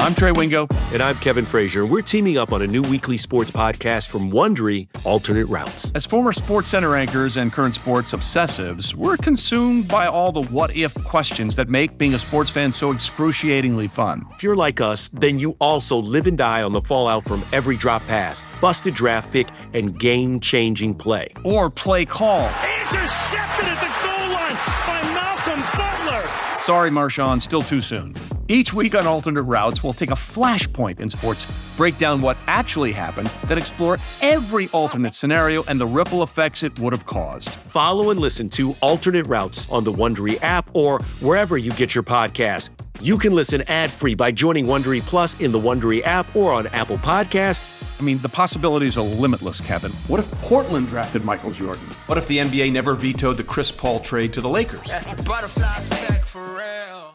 I'm Trey Wingo. And I'm Kevin Frazier. We're teaming up on a new weekly sports podcast from Wondery, Alternate Routes. As former SportsCenter anchors and current sports obsessives, we're consumed by all the what-if questions that make being a sports fan so excruciatingly fun. If you're like us, then you also live and die on the fallout from every drop pass, busted draft pick, and game-changing play. Or play call. Intercepted at the goal line by Malcolm Butler. Sorry, Marshawn, still too soon. Each week on Alternate Routes, we'll take a flashpoint in sports, break down what actually happened, then explore every alternate scenario and the ripple effects it would have caused. Follow and listen to Alternate Routes on the Wondery app or wherever you get your podcasts. You can listen ad-free by joining Wondery Plus in the Wondery app or on Apple Podcasts. I mean, the possibilities are limitless, Kevin. What if Portland drafted Michael Jordan? What if the NBA never vetoed the Chris Paul trade to the Lakers? That's a butterfly effect for real.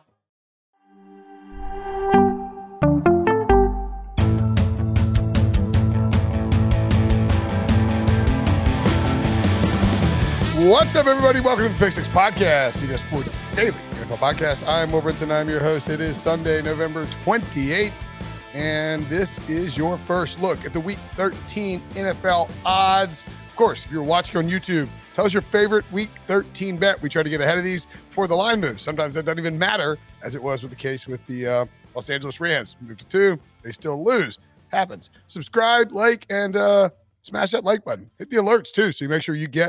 What's up, everybody? Welcome to the Pick Six Podcast, CBS Sports Daily NFL Podcast. I'm Will Brinson. I'm your host. It is Sunday, November 28th, and this is your first look at the Week 13 NFL odds. Of course, if you're watching on YouTube, tell us your favorite Week 13 bet. We try to get ahead of these before the line moves. Sometimes that doesn't even matter, as it was with the case with the Los Angeles Rams. Move to 2, they still lose. Happens. Subscribe, like, and smash that like button. Hit the alerts, too, so you make sure you get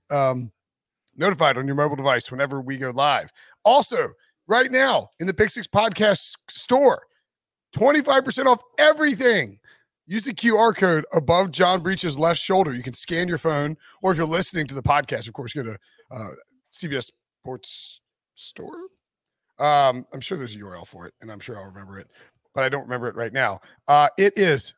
notified on your mobile device whenever we go live. Also, right now in the Pick Six Podcast store, 25% off everything. Use the QR code above John Breach's left shoulder. You can scan your phone, or if you're listening to the podcast, of course, go to CBS Sports Store. I'm sure there's a URL for it, and I'm sure I'll remember it, but I don't remember it right now. It is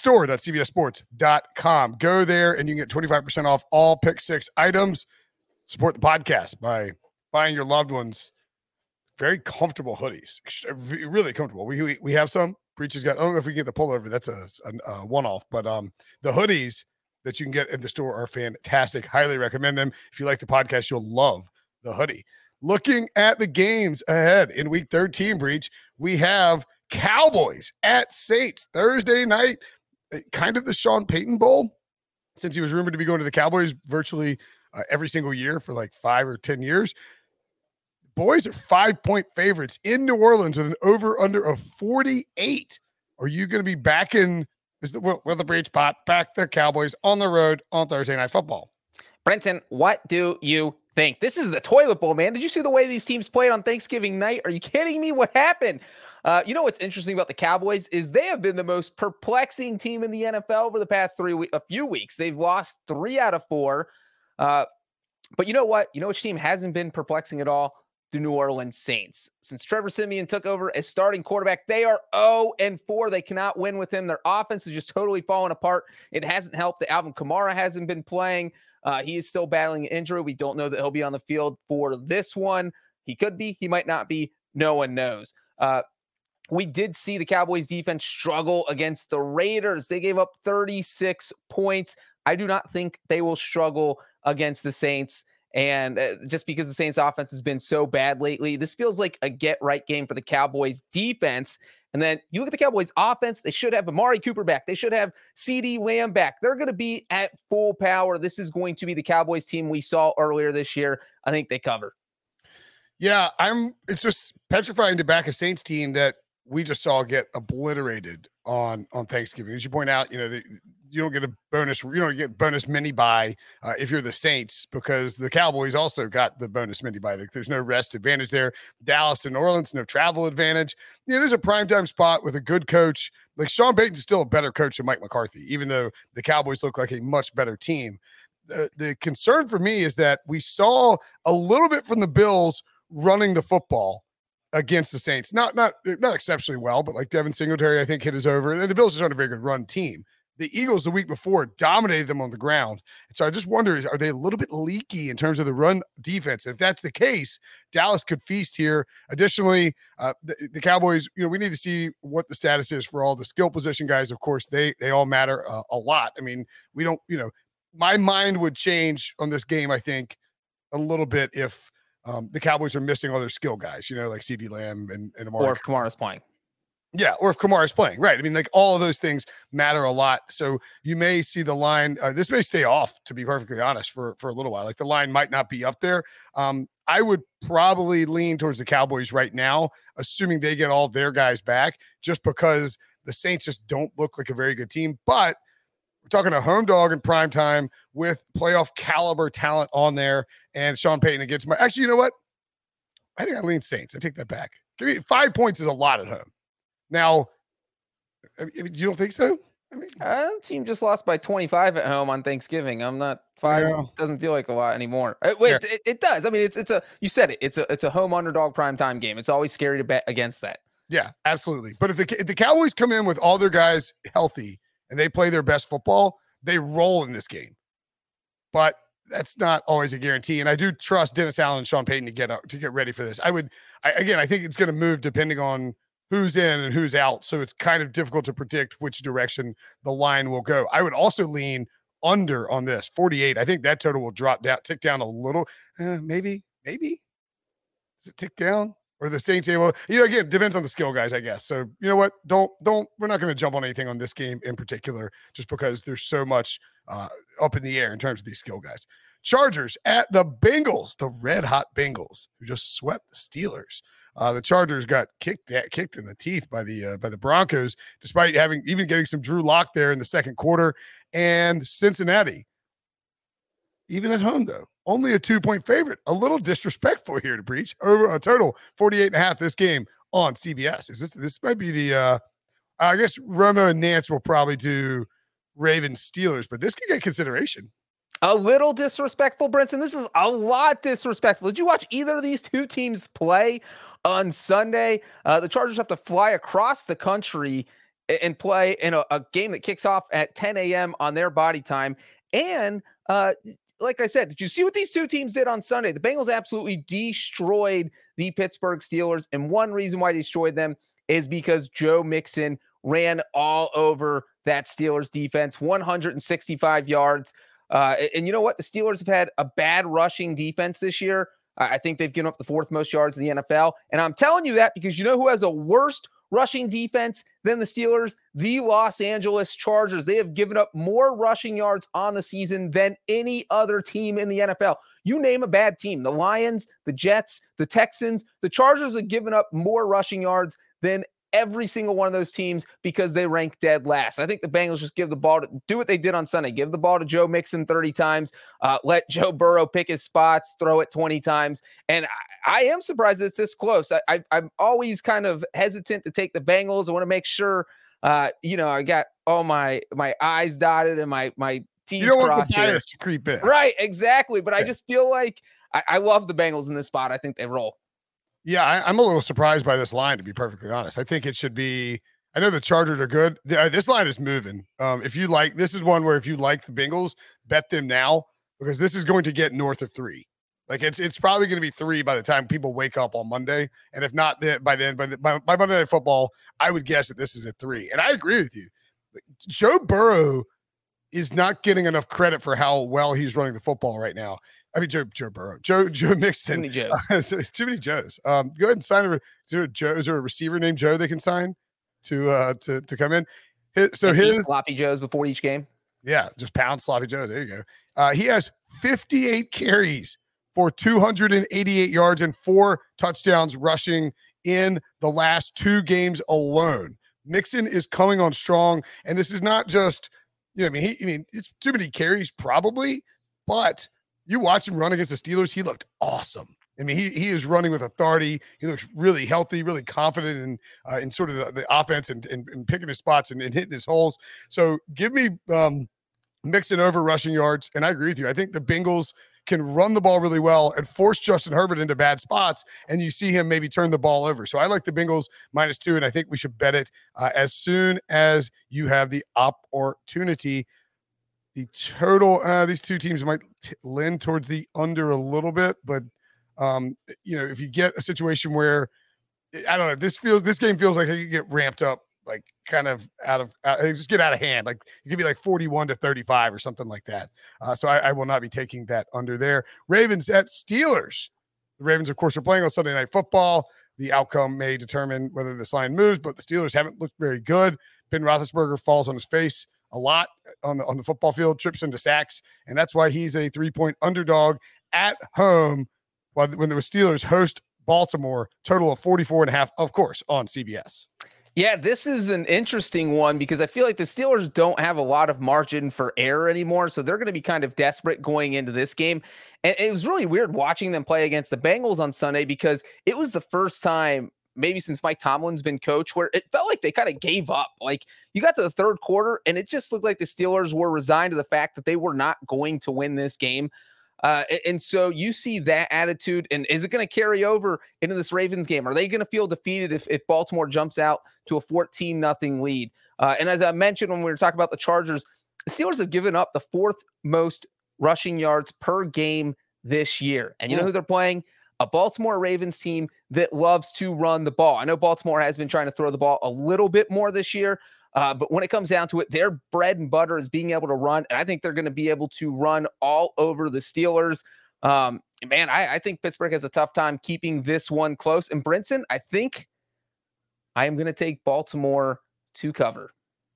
store.cbssports.com. Go there and you can get 25% off all Pick Six items. Support the podcast by buying your loved ones very comfortable hoodies. Really comfortable. We have some. Breach has got, I don't know if we can get the pullover. That's a one-off. But the hoodies that you can get at the store are fantastic. Highly recommend them. If you like the podcast, you'll love the hoodie. Looking at the games ahead in Week 13, Breach, we have Cowboys at Saints Thursday night, kind of the Sean Payton Bowl, since he was rumored to be going to the Cowboys virtually every single year for like 5 or 10 years. Boys are 5-point favorites in New Orleans with an over-under of 48. Are you going to be backing the Breach Pot back the Cowboys on the road on Thursday Night Football? Brenton, what do you think? This is the toilet bowl, man. Did you see the way these teams played on Thanksgiving night? Are you kidding me? What happened? You know what's interesting about the Cowboys is they have been the most perplexing team in the NFL over the past a few weeks. They've lost 3 out of 4. But you know what? You know which team hasn't been perplexing at all? The New Orleans Saints. Since Trevor Siemian took over as starting quarterback, they are 0-4. They cannot win with him. Their offense is just totally falling apart. It hasn't helped that Alvin Kamara hasn't been playing. He is still battling an injury. We don't know that he'll be on the field for this one. He could be. He might not be. No one knows. We did see the Cowboys defense struggle against the Raiders. They gave up 36 points. I do not think they will struggle against the Saints. And just because the Saints offense has been so bad lately, this feels like a get-right game for the Cowboys defense. And then you look at the Cowboys offense, they should have Amari Cooper back. They should have CeeDee Lamb back. They're going to be at full power. This is going to be the Cowboys team we saw earlier this year. I think they cover. Yeah, it's just petrifying to back a Saints team that we just saw get obliterated on Thanksgiving. As you point out, you don't get a bonus. You don't get bonus mini bye if you're the Saints, because the Cowboys also got the bonus mini bye. There's no rest advantage there. Dallas and New Orleans, no travel advantage. There's a primetime spot with a good coach. Like Sean Payton's still a better coach than Mike McCarthy, even though the Cowboys look like a much better team. The concern for me is that we saw a little bit from the Bills running the football against the Saints. Not exceptionally well, but like Devin Singletary, I think, hit his over. And the Bills are on a very good run team. The Eagles the week before dominated them on the ground. And so I just wonder, are they a little bit leaky in terms of the run defense? And if that's the case, Dallas could feast here. Additionally, the Cowboys, we need to see what the status is for all the skill position guys. Of course, they all matter a lot. I mean, we don't, my mind would change on this game, I think, a little bit if the Cowboys are missing all their skill guys, like CeeDee Lamb and Amari. Or if Kamara's playing. Yeah, or if Kamara is playing, right? I mean, like all of those things matter a lot. So you may see the line. This may stay off, to be perfectly honest, for a little while. Like the line might not be up there. I would probably lean towards the Cowboys right now, assuming they get all their guys back, just because the Saints just don't look like a very good team. But we're talking a home dog in prime time with playoff caliber talent on there, and Sean Payton against my. Actually, you know what? I think I lean Saints. I take that back. Give me 5 points is a lot at home. Now, you don't think so? I mean, the team just lost by 25 at home on Thanksgiving. I'm not 5. Yeah. Doesn't feel like a lot anymore. Wait, it does. I mean, it's a. You said it. It's a home underdog primetime game. It's always scary to bet against that. Yeah, absolutely. But if the Cowboys come in with all their guys healthy and they play their best football, they roll in this game. But that's not always a guarantee. And I do trust Dennis Allen and Sean Payton to get ready for this. I think it's going to move depending on who's in and who's out. So it's kind of difficult to predict which direction the line will go. I would also lean under on this 48. I think that total will tick down a little. Maybe. Does it tick down? Or the Saints able, again, depends on the skill guys, I guess. So you know what? We're not going to jump on anything on this game in particular, just because there's so much up in the air in terms of these skill guys. Chargers at the Bengals, the red hot Bengals, who just swept the Steelers. The Chargers got kicked in the teeth by the Broncos, despite getting some Drew Lock there in the second quarter. And Cincinnati, even at home though, only a 2-point favorite. A little disrespectful here to preach. Over a total 48.5 this game on CBS. This might be the I guess Romo and Nance will probably do Ravens Steelers, but this could get consideration. A little disrespectful, Brinson. This is a lot disrespectful. Did you watch either of these two teams play on Sunday? The Chargers have to fly across the country and play in a game that kicks off at 10 a.m. on their body time. And like I said, did you see what these two teams did on Sunday? The Bengals absolutely destroyed the Pittsburgh Steelers. And one reason why they destroyed them is because Joe Mixon ran all over that Steelers defense, 165 yards. And you know what? The Steelers have had a bad rushing defense this year. I think they've given up the 4th most yards in the NFL. And I'm telling you that because you know who has a worst rushing defense than the Steelers? The Los Angeles Chargers. They have given up more rushing yards on the season than any other team in the NFL. You name a bad team, the Lions, the Jets, the Texans, the Chargers have given up more rushing yards than every single one of those teams because they rank dead last. I think the Bengals just give the ball to do what they did on Sunday. Give the ball to Joe Mixon 30 times, let Joe Burrow pick his spots, throw it 20 times. And I am surprised that it's this close. I'm always kind of hesitant to take the Bengals. I want to make sure, I got all my I's dotted and my T's crossed. You don't want the bias to creep in. Right, exactly. But I just feel like I love the Bengals in this spot. I think they roll. Yeah, I'm a little surprised by this line, to be perfectly honest. I think it should be – I know the Chargers are good. This line is moving. This is one where if you like the Bengals, bet them now because this is going to get north of 3. Like it's probably going to be 3 by the time people wake up on Monday. And if not by Monday Night Football, I would guess that this is a 3. And I agree with you. Joe Burrow is not getting enough credit for how well he's running the football right now. I mean, Joe Burrow, Joe Mixon. Too many Joes. Too many Joes. Go ahead and sign is there a receiver named Joe they can sign to come in? His sloppy Joes before each game. Yeah, just pound sloppy Joes. There you go. He has 58 carries for 288 yards and 4 touchdowns rushing in the last 2 games alone. Mixon is coming on strong, and this is not just it's too many carries probably, but you watch him run against the Steelers, he looked awesome. I mean, he is running with authority. He looks really healthy, really confident in sort of the offense and picking his spots and hitting his holes. So give me Mixon over rushing yards, and I agree with you. I think the Bengals can run the ball really well and force Justin Herbert into bad spots, and you see him maybe turn the ball over. So I like the Bengals -2, and I think we should bet it as soon as you have the opportunity. The total, these two teams might lean towards the under a little bit, but if you get a situation where I don't know, this game feels like it could get ramped up, like kind of just get out of hand. Like it could be like 41-35 or something like that. So I will not be taking that under there. Ravens at Steelers. The Ravens, of course, are playing on Sunday Night Football. the outcome may determine whether this line moves, but the Steelers haven't looked very good. Ben Roethlisberger falls on his face a lot on the football field, trips into sacks, and that's why he's a 3-point underdog at home when the Steelers host Baltimore, total of 44.5, of course, on CBS. Yeah, this is an interesting one because I feel like the Steelers don't have a lot of margin for error anymore, so they're going to be kind of desperate going into this game. And it was really weird watching them play against the Bengals on Sunday because it was the first time maybe since Mike Tomlin's been coach where it felt like they kind of gave up. Like you got to the third quarter and it just looked like the Steelers were resigned to the fact that they were not going to win this game. And so you see that attitude, and is it going to carry over into this Ravens game? Are they going to feel defeated if Baltimore jumps out to a 14-0 lead? And as I mentioned when we were talking about the Chargers, the Steelers have given up the fourth most rushing yards per game this year. And you know who they're playing? A Baltimore Ravens team that loves to run the ball. I know Baltimore has been trying to throw the ball a little bit more this year, but when it comes down to it, their bread and butter is being able to run, and I think they're going to be able to run all over the Steelers. I think Pittsburgh has a tough time keeping this one close. And Brinson, I think I am going to take Baltimore to cover.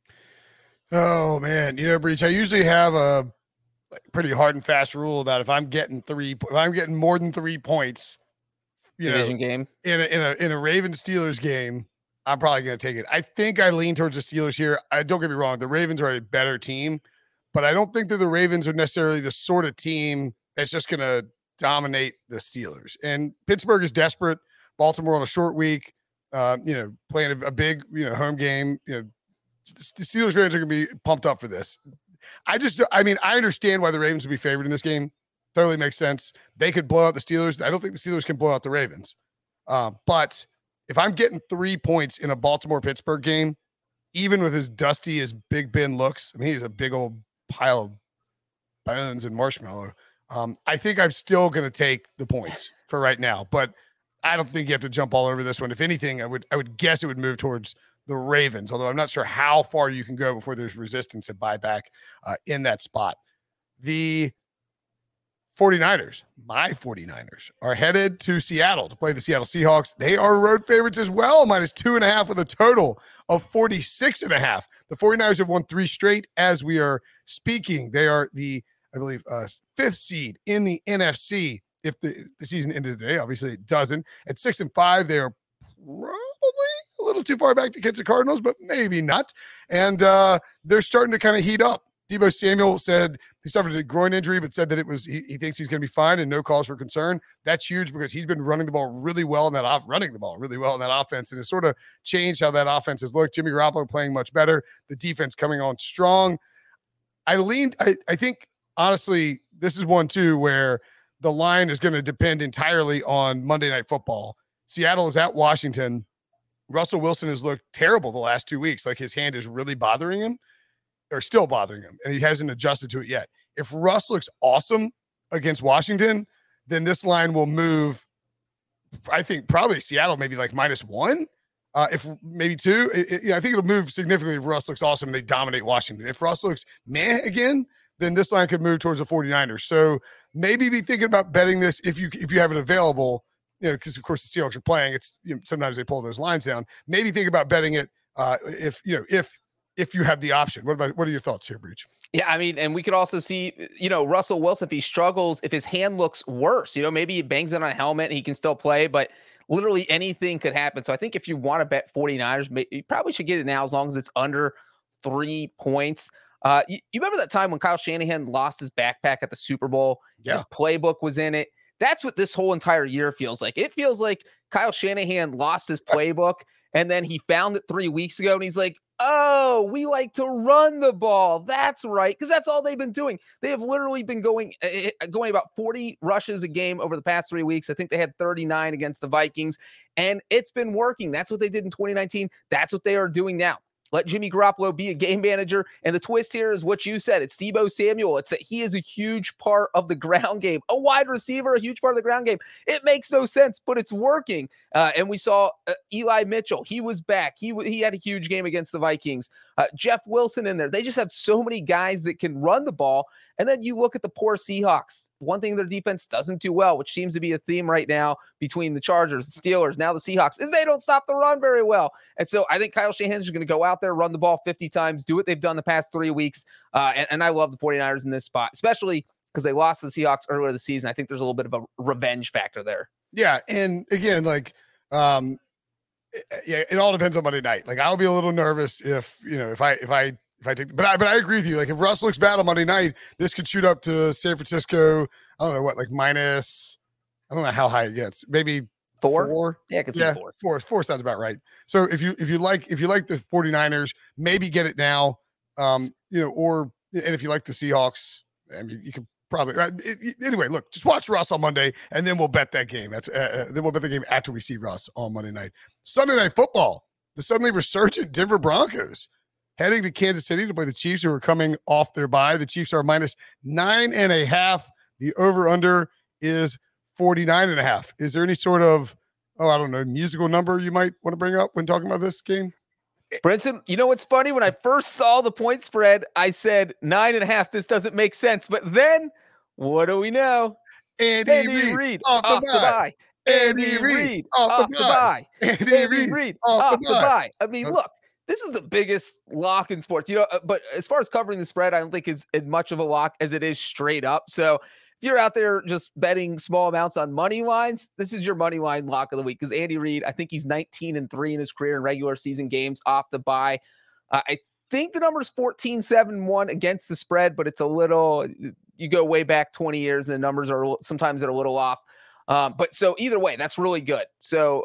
Oh, man. Breach, I usually have a pretty hard and fast rule about if I'm getting more than 3 points, Division game in a Ravens Steelers game, I'm probably going to take it. I think I lean towards the Steelers here. Don't get me wrong. The Ravens are a better team, but I don't think that the Ravens are necessarily the sort of team that's just going to dominate the Steelers. And Pittsburgh is desperate. Baltimore on a short week, playing a big, home game. The Steelers fans are going to be pumped up for this. I understand why the Ravens would be favored in this game. Totally makes sense. They could blow out the Steelers. I don't think the Steelers can blow out the Ravens. But if I'm getting 3 points in a Baltimore-Pittsburgh game, even with as dusty as Big Ben looks, he's a big old pile of bones and marshmallow. I think I'm still going to take the points for right now, but I don't think you have to jump all over this one. If anything, I would guess it would move towards the Ravens, although I'm not sure how far you can go before there's resistance and buyback in that spot. The 49ers, my 49ers, are headed to Seattle to play the Seattle Seahawks. They are road favorites as well, -2.5 with a total of 46.5. The 49ers have won 3 straight as we are speaking. They are the, I believe, 5th seed in the NFC. If the season ended today, obviously it doesn't. At 6-5, they are probably a little too far back to catch the Cardinals, but maybe not. And they're starting to kind of heat up. Deebo Samuel said he suffered a groin injury, but said that he thinks he's going to be fine and no cause for concern. That's huge because he's been running the ball really well in that offense, and it's sort of changed how that offense has looked. Jimmy Garoppolo playing much better. The defense coming on strong. I think, honestly, this is one, too, where the line is going to depend entirely on Monday Night Football. Seattle is at Washington. Russell Wilson has looked terrible the last 2 weeks. Like his hand is really bothering him. Or still bothering him, and he hasn't adjusted to it yet. If Russ looks awesome against Washington, then this line will move. I think probably Seattle maybe like -1, if maybe 2. I think it'll move significantly if Russ looks awesome and they dominate Washington. If Russ looks meh again, then this line could move towards the 49ers. So maybe be thinking about betting this if you have it available. Because of course the Seahawks are playing. It's sometimes they pull those lines down. Maybe think about betting it if you have the option. What are your thoughts here, Breach? Yeah, and we could also see, Russell Wilson, if he struggles, if his hand looks worse, maybe he bangs it on a helmet and he can still play, but literally anything could happen. So I think if you want to bet 49ers, you probably should get it now as long as it's under 3 points. You remember that time when Kyle Shanahan lost his backpack at the Super Bowl? Yeah. His playbook was in it. That's what this whole entire year feels like. It feels like Kyle Shanahan lost his playbook and then he found it 3 weeks ago and he's like, oh, we like to run the ball. That's right. Because that's all they've been doing. They have literally been going about 40 rushes a game over the past 3 weeks. I think they had 39 against the Vikings, and it's been working. That's what they did in 2019. That's what they are doing now. Let Jimmy Garoppolo be a game manager. And the twist here is what you said. It's Deebo Samuel. It's that he is a huge part of the ground game. A wide receiver, a huge part of the ground game. It makes no sense, but it's working. And we saw Eli Mitchell. He was back. He had a huge game against the Vikings. Jeff Wilson in there. They just have so many guys that can run the ball. And then you look at the poor Seahawks. one thing their defense doesn't do well, which seems to be a theme right now between the Chargers, the Steelers, now the Seahawks, is they don't stop the run very well. And so I think Kyle Shanahan is going to go out there, run the ball 50 times, do what they've done the past 3 weeks. And I love the 49ers in this spot, especially because they lost to the Seahawks earlier this season. I think there's a little bit of a revenge factor there. Yeah. And again, like, yeah, it all depends on Monday night. Like, I'll be a little nervous if I take, but I agree with you. Like, if Russ looks bad on Monday night, this could shoot up to San Francisco. I don't know what, like minus, I don't know how high it gets. Maybe four. Yeah, I can see four. Four sounds about right. So if you like the 49ers, maybe get it now. And if you like the Seahawks, I mean, you can probably anyway. Look, just watch Russ on Monday, and then we'll bet that game. Then we'll bet the game after we see Russ on Monday night. Sunday Night Football. The suddenly resurgent Denver Broncos heading to Kansas City to play the Chiefs, who are coming off their bye. The Chiefs are minus 9.5. The over/under is 49.5. Is there any sort of musical number you might want to bring up when talking about this game? Brinson, you know what's funny? When I first saw the point spread, I said 9.5. This doesn't make sense. But then, what do we know? Andy Reid off the bye. Andy Reid off the bye. Andy Reid off the bye. I mean, look, this is the biggest lock in sports. But as far as covering the spread, I don't think it's as much of a lock as it is straight up. So if you're out there just betting small amounts on money lines, this is your money line lock of the week. Because Andy Reid, I think he's 19-3 in his career in regular season games off the bye. I think the number is 14-7-1 against the spread, but it's a little, you go way back 20 years and the numbers are sometimes they're a little off. But so either way, that's really good. So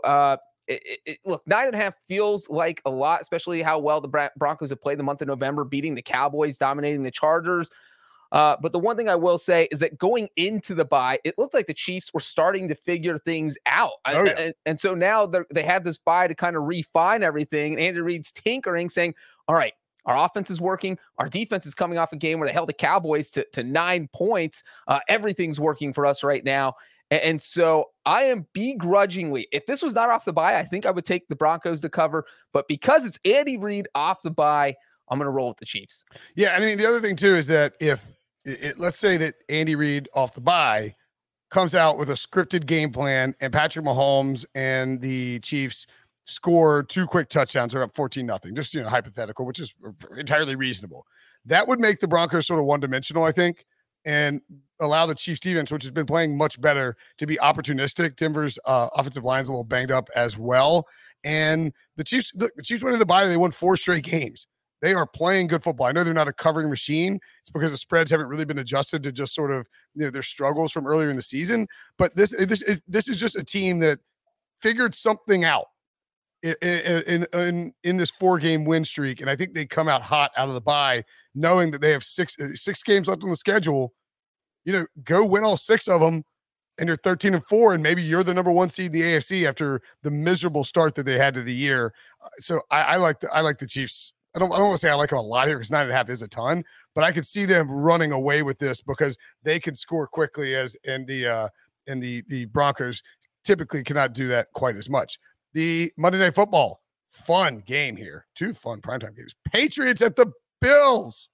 look, 9.5 feels like a lot, especially how well the Broncos have played the month of November, beating the Cowboys, dominating the Chargers. But the one thing I will say is that going into the bye, it looked like the Chiefs were starting to figure things out. And so now they had this bye to kind of refine everything. And Andy Reid's tinkering, saying, all right, our offense is working. Our defense is coming off a game where they held the Cowboys to 9 points. Everything's working for us right now. And so I am begrudgingly, if this was not off the bye, I think I would take the Broncos to cover. But because it's Andy Reid off the bye, I'm going to roll with the Chiefs. Yeah, I mean, the other thing, too, is that let's say that Andy Reid off the bye comes out with a scripted game plan and Patrick Mahomes and the Chiefs score 2 quick touchdowns, are up 14-0, just, hypothetical, which is entirely reasonable. That would make the Broncos sort of one-dimensional, I think, and allow the Chiefs defense, which has been playing much better, to be opportunistic. Denver's offensive line's a little banged up as well. And the Chiefs went into the bye, they won 4 straight games. They are playing good football. I know they're not a covering machine. It's because the spreads haven't really been adjusted to just sort of their struggles from earlier in the season. But this is just a team that figured something out in this 4-game win streak, and I think they come out hot out of the bye, knowing that they have six games left on the schedule. Go win all 6 of them, and you're 13-4, and maybe you're the number 1 seed in the AFC after the miserable start that they had to the year. So I like the Chiefs. I don't want to say I like them a lot here because 9.5 is a ton, but I could see them running away with this because they can score quickly, and the Broncos typically cannot do that quite as much. The Monday Night Football, fun game here. 2 fun primetime games. Patriots at the Bills.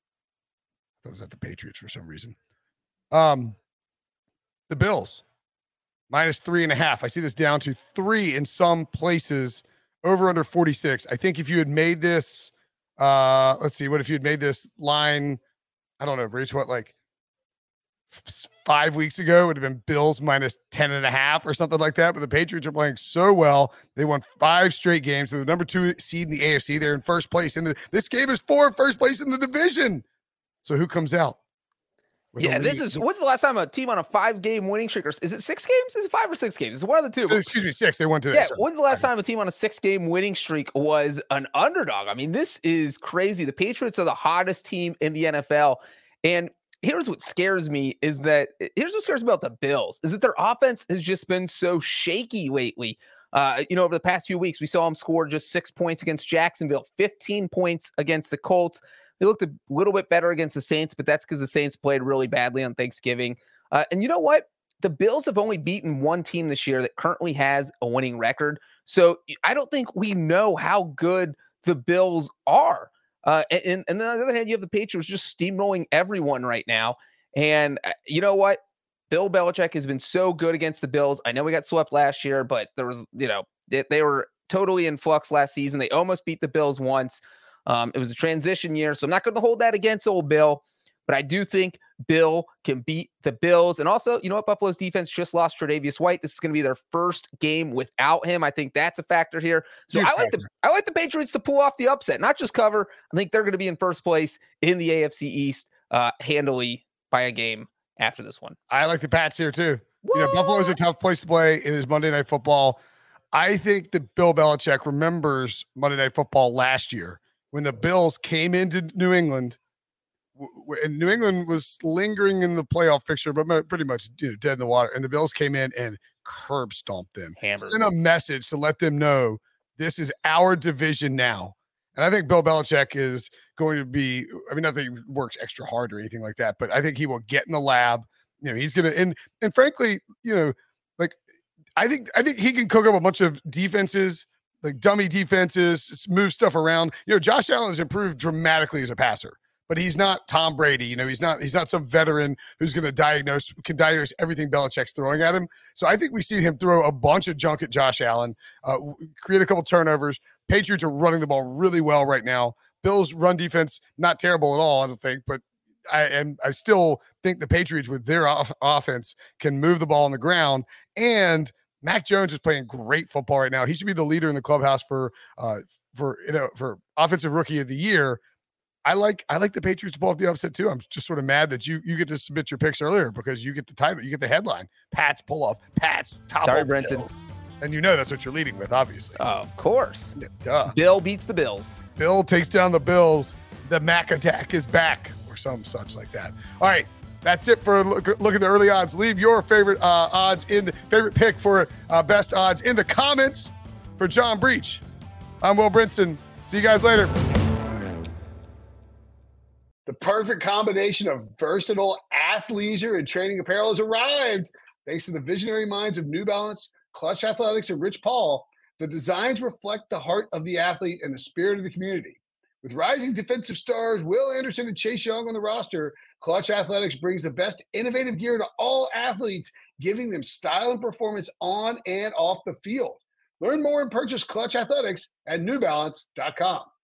I thought it was at the Patriots for some reason. The Bills, minus 3.5. I see this down to 3 in some places, over under 46. I think if you had made this, let's see, what if you had made this line, I don't know, Breach, what, like 5 weeks ago, it would have been Bills minus 10.5 or something like that. But the Patriots are playing so well. They won 5 straight games. They're the number 2 seed in the AFC. They're in first place. This game is for first place in the division. So who comes out? Yeah, when's the last time a team on a 5-game winning streak, or is it 6 games? Is it 5 or 6 games? It's one of the two. So, excuse me, 6. They won today. Yeah, when's the last time a team on a 6-game winning streak was an underdog? I mean, this is crazy. The Patriots are the hottest team in the NFL. And here's what scares me about the Bills is that their offense has just been so shaky lately. Over the past few weeks, we saw them score just 6 points against Jacksonville, 15 points against the Colts. They looked a little bit better against the Saints, but that's because the Saints played really badly on Thanksgiving. And you know what? The Bills have only beaten 1 team this year that currently has a winning record. So I don't think we know how good the Bills are. And then on the other hand, you have the Patriots just steamrolling everyone right now. And you know what? Bill Belichick has been so good against the Bills. I know we got swept last year, but there was, they were totally in flux last season. They almost beat the Bills once. It was a transition year, so I'm not going to hold that against old Bill, but I do think Bill can beat the Bills. And also, you know what? Buffalo's defense just lost Tre'Davious White. This is going to be their first game without him. I think that's a factor here. So I like the Patriots to pull off the upset, not just cover. I think they're going to be in first place in the AFC East handily by a game after this one. I like the Pats here too. Buffalo's a tough place to play. It is Monday Night Football. I think that Bill Belichick remembers Monday Night Football last year when the Bills came into New England, and New England was lingering in the playoff picture, but pretty much dead in the water. And the Bills came in and curb stomped them. Sent a message to let them know this is our division now. And I think Bill Belichick is going to be, not that he works extra hard or anything like that, but I think he will get in the lab. He's going to, and frankly, I think he can cook up a bunch of defenses, like dummy defenses, move stuff around. Josh Allen has improved dramatically as a passer, but he's not Tom Brady. He's not some veteran who's going to diagnose everything Belichick's throwing at him. So I think we see him throw a bunch of junk at Josh Allen, create a couple turnovers. Patriots are running the ball really well right now. Bills' run defense, not terrible at all, I don't think, but I still think the Patriots with their offense can move the ball on the ground. And Mac Jones is playing great football right now. He should be the leader in the clubhouse for offensive rookie of the year. I like the Patriots to pull off the upset too. I'm just sort of mad that you get to submit your picks earlier because you get the title, you get the headline. Pats pull off. Pats top. Sorry, Brenton. And that's what you're leading with, obviously. Of course. Yeah, duh. Bill beats the Bills. Bill takes down the Bills. The Mac attack is back, or some such like that. All right. That's it for look at the early odds. Leave your favorite odds in the favorite pick for best odds in the comments. For John Breach, I'm Will Brinson. See you guys later. The perfect combination of versatile athleisure and training apparel has arrived. Thanks to the visionary minds of New Balance, Clutch Athletics, and Rich Paul, the designs reflect the heart of the athlete and the spirit of the community. With rising defensive stars Will Anderson and Chase Young on the roster, Clutch Athletics brings the best innovative gear to all athletes, giving them style and performance on and off the field. Learn more and purchase Clutch Athletics at NewBalance.com.